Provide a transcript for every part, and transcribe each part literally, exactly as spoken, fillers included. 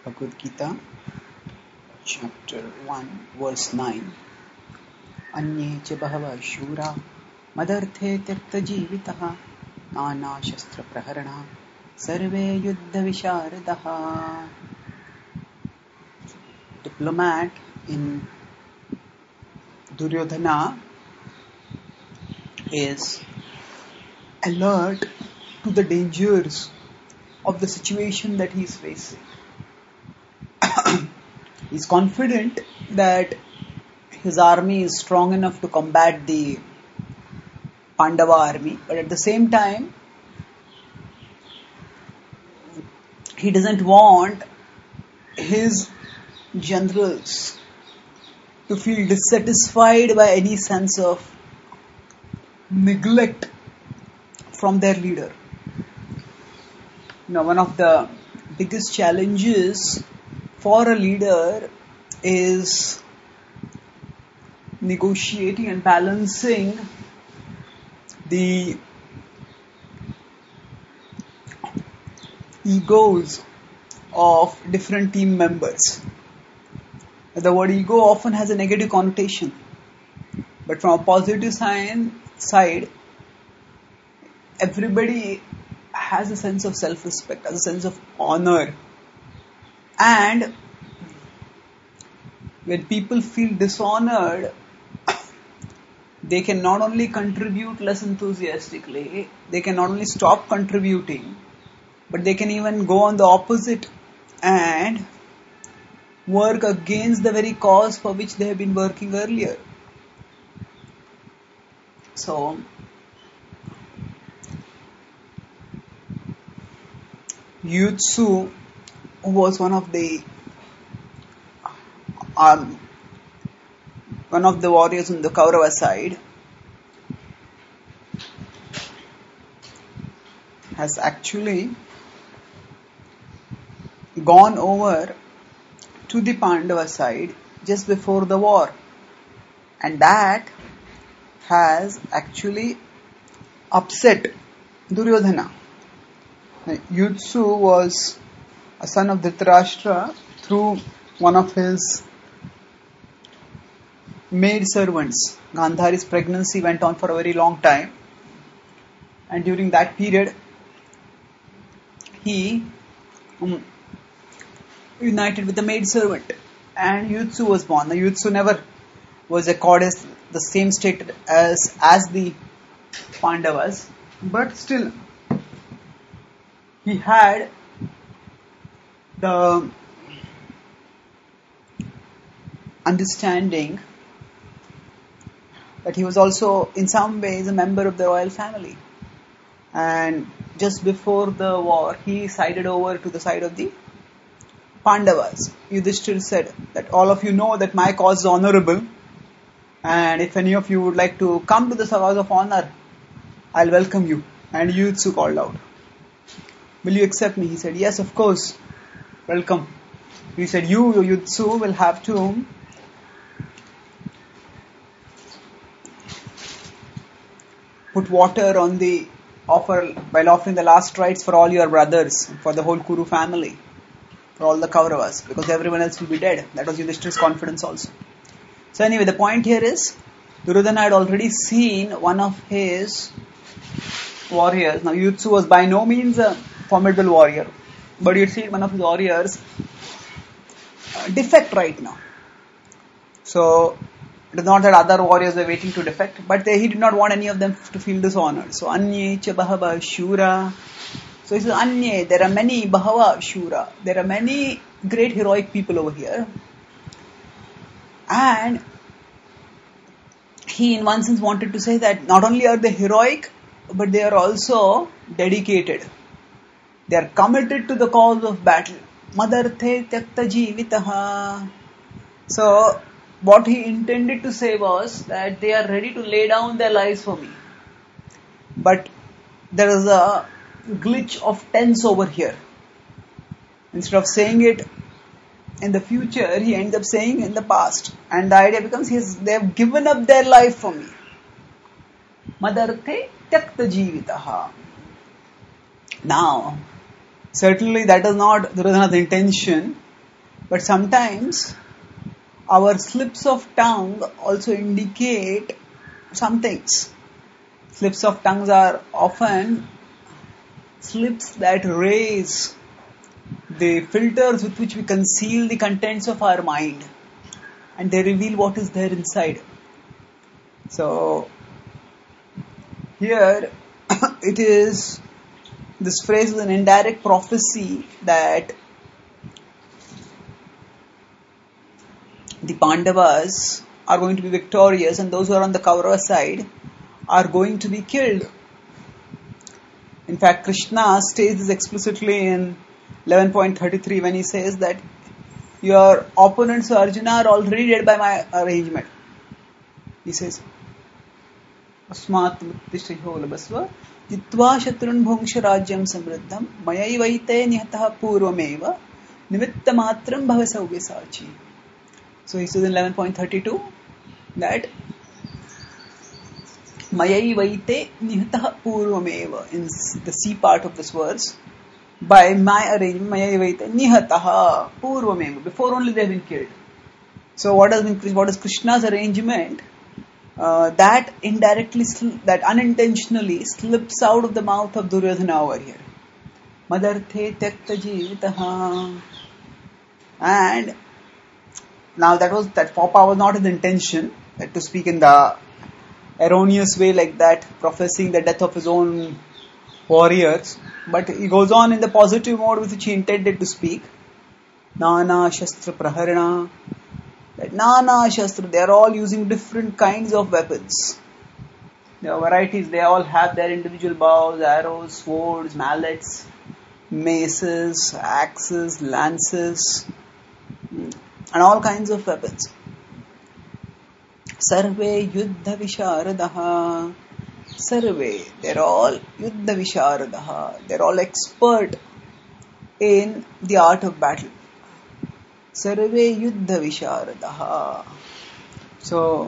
Bhagavad Gita, chapter one, verse nine. Anye cha bahava shura madarte tyakta jivitaha nana shastra praharana sarve yuddha visharadaha. Diplomat in Duryodhana is alert to the dangers of the situation that he is facing. He is confident that his army is strong enough to combat the Pandava army, but at the same time, he doesn't want his generals to feel dissatisfied by any sense of neglect from their leader. Now, one of the biggest challenges for a leader is negotiating and balancing the egos of different team members. The word ego often has a negative connotation, but from a positive sign, side, everybody has a sense of self-respect, has a sense of honor. And when people feel dishonored, they can not only contribute less enthusiastically, they can not only stop contributing, but they can even go on the opposite and work against the very cause for which they have been working earlier. So, Yutsu, who was one of the um, one of the warriors on the Kaurava side, has actually gone over to the Pandava side just before the war, and that has actually upset Duryodhana. Yutsu was a son of Dhritarashtra through one of his maid servants. Gandhari's pregnancy went on for a very long time, and during that period he um, united with the maid servant, and Yutsu was born. Now, Yutsu never was accorded the same state as as the Pandavas, but still he had the understanding that he was also in some ways a member of the royal family. And just before the war, he sided over to the side of the Pandavas. Yudhishthira said that all of you know that my cause is honorable, and if any of you would like to come to the cause of honor, I'll welcome you. And Yutsu called out, will you accept me? He said, yes, of course, welcome. He said, you, Yutsu, will have to put water on the offer while offering the last rites for all your brothers, for the whole Kuru family, for all the Kauravas, because everyone else will be dead. That was Yudhishthira's confidence also. So anyway, the point here is, Duryodhana had already seen one of his warriors. Now, Yutsu was by no means a formidable warrior, but you'd seen one of his warriors uh, defect right now. So, it is not that other warriors were waiting to defect, but they, he did not want any of them to feel dishonored. So, Anye cha bahava shura. So, he says, Anye, there are many bahava shura. There are many great heroic people over here. And he, in one sense, wanted to say that not only are they heroic, but they are also dedicated. They are committed to the cause of battle. Madarte tyakta jivitaha. So, what he intended to say was that they are ready to lay down their lives for me. But there is a glitch of tense over here. Instead of saying it in the future, he ends up saying in the past. And the idea becomes he they have given up their life for me. Madarte tyakta jivitaha. Now, certainly that is not Duryodhana's intention But sometimes our slips of tongue also indicate some things. Slips of tongues are often slips that raise the filters with which we conceal the contents of our mind, and they reveal what is there inside. So here it is, this phrase is an indirect prophecy that the Pandavas are going to be victorious and those who are on the Kaurava side are going to be killed. In fact, Krishna states this explicitly in eleven point thirty-three when he says that your opponents Arjuna are already dead by my arrangement. He says, Asmat muttishyo labasva jitva shatrun bhungsha rajyam samriddham mayaivaite nihatah purvameva nimitta matram bhavasavya sachi. So he says in eleven point thirty-two that Mayaivaite nihatah purvameva, in the C part of this verse, by my arrangement, Mayaivaite nihatah purvameva, before only they have been killed. So what does what is Krishna's arrangement? Uh, that indirectly, that unintentionally slips out of the mouth of Duryodhana over here. Madarte tyakta jivitaha. And now that was, that Papa was not his intention, that to speak in the erroneous way like that, professing the death of his own warriors. But he goes on in the positive mode with which he intended to speak. Nana Shastra Praharana. That Nana Shastra, they are all using different kinds of weapons. There are varieties, they all have their individual bows, arrows, swords, mallets, maces, axes, lances, and all kinds of weapons. Sarve Yuddha Visharadaha. Sarve, they're all Yuddha Visharadaha. They're all expert in the art of battle. Sarve Yuddha Visharadaha. So,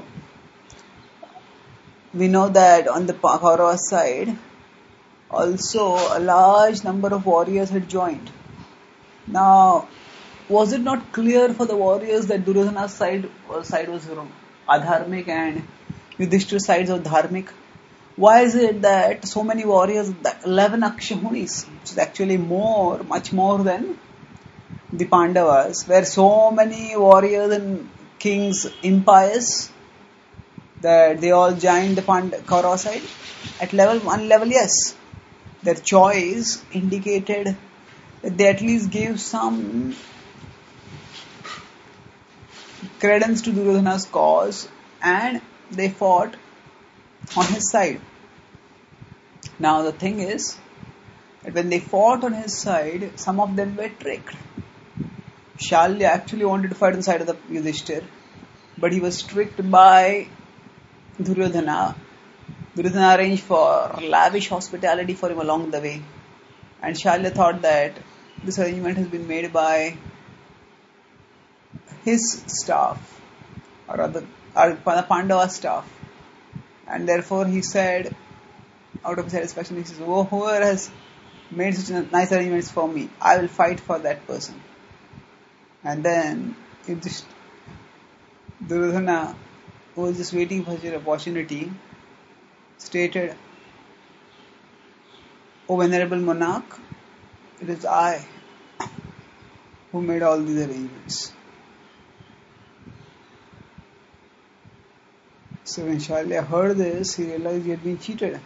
we know that on the Kaurava side, also a large number of warriors had joined. Now, was it not clear for the warriors that Duryodhana's side, side was wrong? Adharmik and Yudhishthir's sides of dharmik. Why is it that so many warriors, eleven Akshahunis, which is actually more, much more than the Pandavas, where so many warriors and kings, empires, that they all joined the Kaurava side? At level one level, yes. Their choice indicated that they at least gave some credence to Duryodhana's cause and they fought on his side. Now the thing is that when they fought on his side, some of them were tricked. Shalya actually wanted to fight on the side of the Yudhishthir, but he was tricked by Duryodhana. Duryodhana arranged for lavish hospitality for him along the way, and Shalya thought that this arrangement has been made by his staff, or rather, or Pandava staff, and therefore he said, out of satisfaction, he says, "Oh, whoever has made such nice arrangements for me, I will fight for that person." And then it just Duryodhana, who was just waiting for his opportunity, stated, "O venerable monarch, it is I who made all these arrangements." So when Shalya heard this, he realized he had been cheated,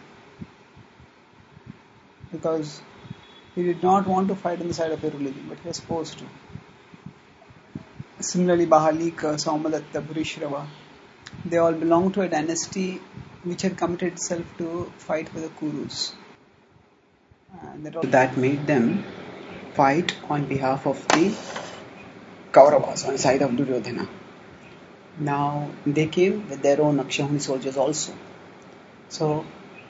because he did not want to fight on the side of a religion, but he was forced to. Similarly, Bahalika, Saumadatta, Bhurishrava, they all belonged to a dynasty which had committed itself to fight for the Kurus. And that, that made them fight on behalf of the Kauravas, on the side of Duryodhana. Now, they came with their own Akshahuni soldiers also. So,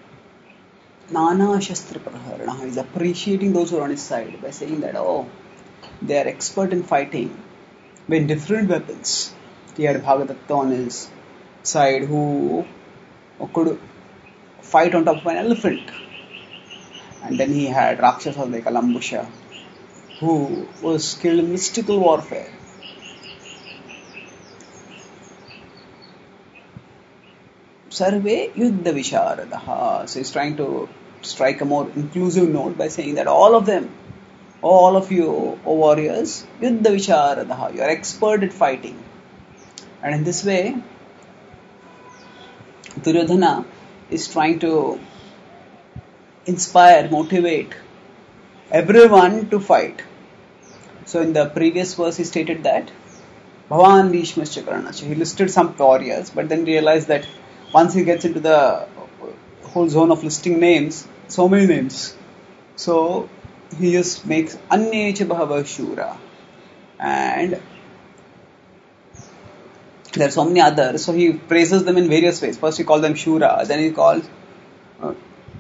Nana Shastra Praharana is appreciating those who are on his side by saying that, oh, they are expert in fighting with different weapons. He had Bhagadatta on his side who could fight on top of an elephant. And then he had Rakshasas like Alambusha, who was skilled in mystical warfare. Sarve Yuddha Visharadaha. So he's trying to strike a more inclusive note by saying that all of them, all of you, O warriors, Yuddha Visharadaha, you are expert at fighting. And in this way, Duryodhana is trying to inspire, motivate everyone to fight. So in the previous verse he stated that Bhavan Bhishmascha Karnascha. He listed some warriors, but then realized that once he gets into the whole zone of listing names, so many names, so he just makes Anyecha Bhava Shura. And there are so many others, so he praises them in various ways. First he calls them Shura, then he calls uh,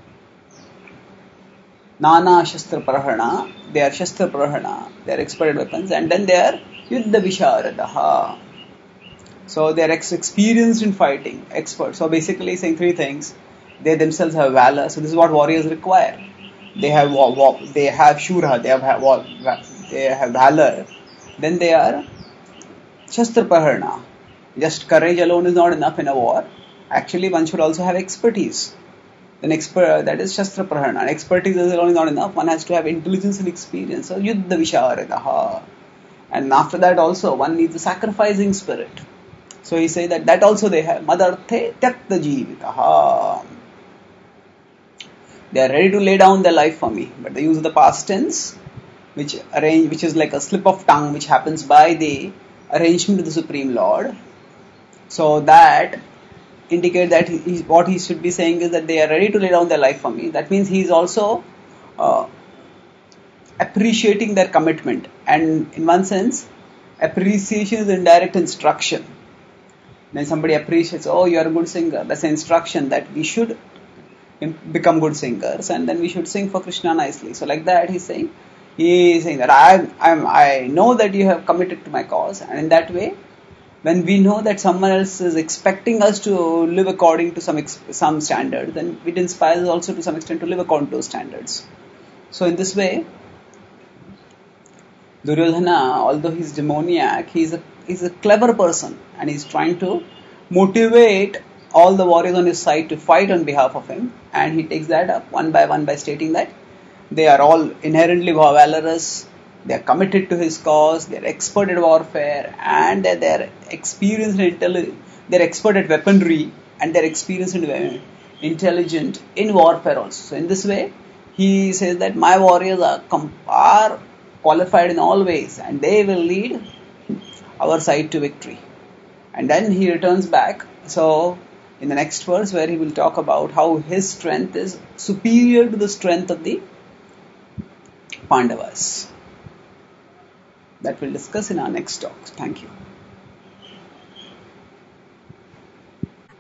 Nana Shastra Prahana, they are Shastra Prahana, they are expert weapons, and then they are Yuddha Visharadaha. So they are ex- experienced in fighting, experts. So basically saying three things. They themselves have valor, so this is what warriors require. They have wa- wa- they have Shura, they have wa- they have valor. Then they are Shastra Prahana. Just courage alone is not enough in a war. Actually, one should also have expertise. Then expert, that is Shastra Prahana. Expertise alone is not enough. One has to have intelligence and experience. So Yuddha Visharadaha. And after that also, one needs a sacrificing spirit. So he says that that also they have. Madarte Tyakta Jivitaha. They are ready to lay down their life for me. But they use the past tense, which arrange, which is like a slip of tongue, which happens by the arrangement of the Supreme Lord. So that indicate that he, what he should be saying is that they are ready to lay down their life for me. That means he is also uh, appreciating their commitment. And in one sense, appreciation is indirect instruction. When somebody appreciates, oh, you are a good singer, that's an instruction that we should become good singers and then we should sing for Krishna nicely. So like that he's saying, he is saying that I, I'm, I know that you have committed to my cause, and in that way, when we know that someone else is expecting us to live according to some ex- some standard, then it inspires us also to some extent to live according to those standards. So in this way, Duryodhana, although he's demoniac, he's a he's a clever person, and he's trying to motivate all the warriors on his side to fight on behalf of him, and he takes that up one by one by stating that they are all inherently valorous, they are committed to his cause, they are expert at warfare, and they are experienced in intelli- they are expert at weaponry, and they are experienced and intelligent in warfare also. So in this way, he says that my warriors are, com- are qualified in all ways, and they will lead our side to victory. And then he returns back. So in the next verse, where he will talk about how his strength is superior to the strength of the Pandavas. That we'll discuss in our next talk. Thank you.